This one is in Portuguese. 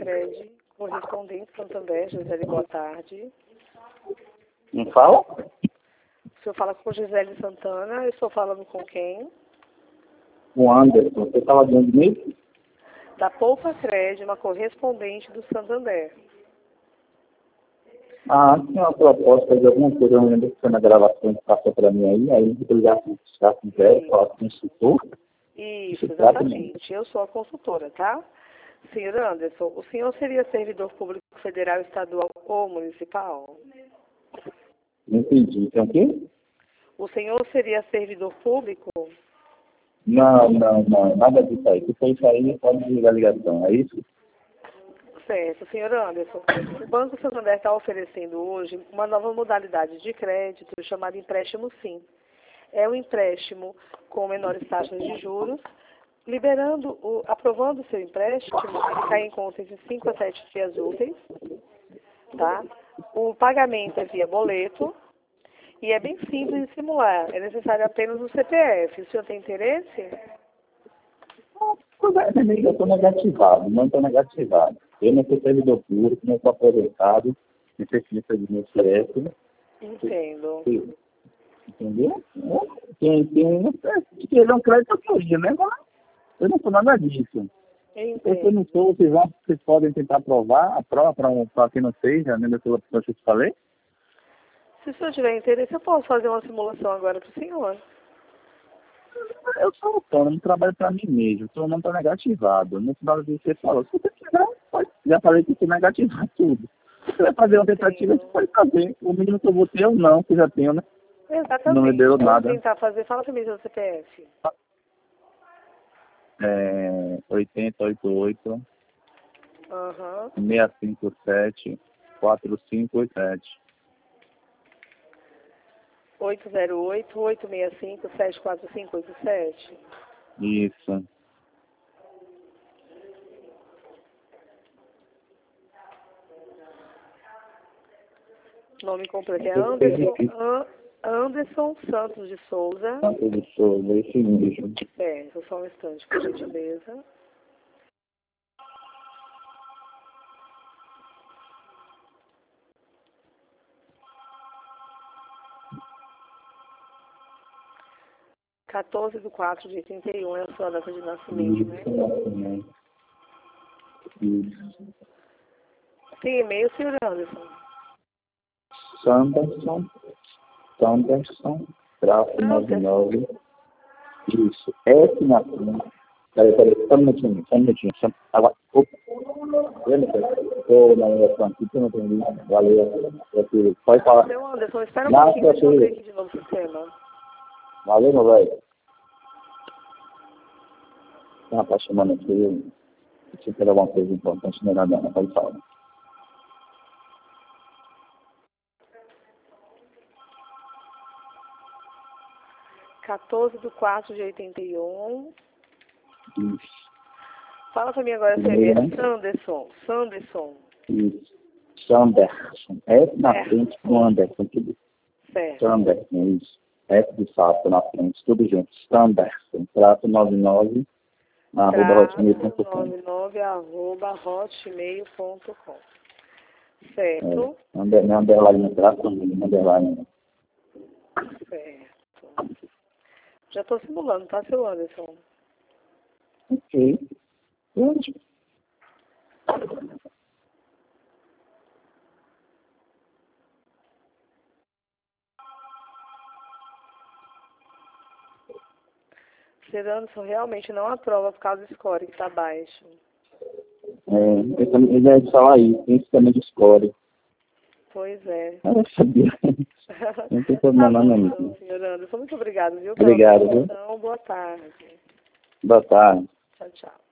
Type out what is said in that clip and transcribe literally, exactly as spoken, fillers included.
Cred, correspondente Santander, Gisele, boa tarde. Não fala? O senhor fala com Gisele Santana, eu estou falando com quem? O Anderson. Você fala de onde mesmo? Da Poupa Cred, uma correspondente do Santander. Ah, tinha uma proposta de alguma coisa, eu não lembro que foi na gravação que passou para mim aí, aí eu já já fizeram, falar com o consultor. Isso, exatamente. Eu sou a consultora, tá? Senhor Anderson, o senhor seria servidor público federal, estadual ou municipal? Não entendi. Então o quê? O senhor seria servidor público? Não, não, não, nada disso aí. Se for isso aí, pode desligar a ligação, é isso? Certo, senhor Anderson. O Banco Santander está oferecendo hoje uma nova modalidade de crédito chamada empréstimo sim. É um empréstimo com menores taxas de juros, liberando, o, aprovando o seu empréstimo, ele cai em conta entre cinco a sete dias úteis, tá? O pagamento é via boleto e é bem simples de simular. É necessário apenas o C P F. O senhor tem interesse? Eu estou negativado, não estou negativado. Eu não sou servidor público, não sou aposentado, necessita de meu C F. Entendo. Entendeu? Quem tem que querer um crédito eu queria, né? Eu não sou nada disso. Se eu não sou, vocês, vão, vocês podem tentar provar a prova para um, quem não seja, né, pela pessoa que eu te falei. Se o senhor tiver interesse, eu posso fazer uma simulação agora para o senhor. Eu sou autônomo, trabalho para mim mesmo, então não estou negativado. No final do dia você falou, se você quiser, pode. Já falei que você negativar tudo. Se você vai fazer uma tentativa, você pode fazer. O mínimo que eu vou ter é o não, que eu já tenho, né? Exatamente. Não me deu nada. Vamos tentar fazer. Fala para mim seu C P F. É, oitenta, oitenta e oito, Aham. seiscentos e cinquenta e sete, quatro cinco oito sete. oito zero oito, oito seis cinco, sete quatro cinco oito sete. Isso. Nome completo é Anderson, Anderson Santos de Souza. Santos de Souza, esse mesmo. É, só um instante, por gentileza. quatorze de quatro de oitenta e um é a sua data de nascimento, né? Isso. Tem e-mail, senhor Anderson? Sanderson, Sanderson, traço noventa e nove. Isso. F na frente. Peraí, peraí, só um minutinho, só um minutinho. Só... Agora, opa. Estou na ligação aqui, que eu não entendi. Valeu. Pode falar. Seu Anderson, espera um não, pouquinho, deixa eu abrir aqui de novo o sistema. Valeu, meu velho. Ah, tá chamando aqui. Eu tinha que ter alguma coisa importante, não é nada, não. Pode falar. quatorze de quatro de oitenta e um. Isso. Fala pra mim agora, você é Sanderson. Sanderson. Isso. Sanderson. F na é. frente com Anderson. Tudo. Certo. Sanderson, isso. F de fato na frente, tudo junto. Sanderson. Trato noventa e nove, arroba hotmail ponto com. noventa e nove, arroba hotmail ponto com. Certo. É. Under, underline, trato underline. Certo. Já estou simulando, tá, seu Anderson? Ok. Ótimo. Senhor Anderson, realmente não aprova por causa do score que está baixo. É, eu também ia falar isso, principalmente score. Pois é. Eu sabia. Não tem problema tá não, então, senhor Anderson, muito obrigado, viu? Obrigado, viu? Boa tarde. Boa tarde. Tchau, tchau.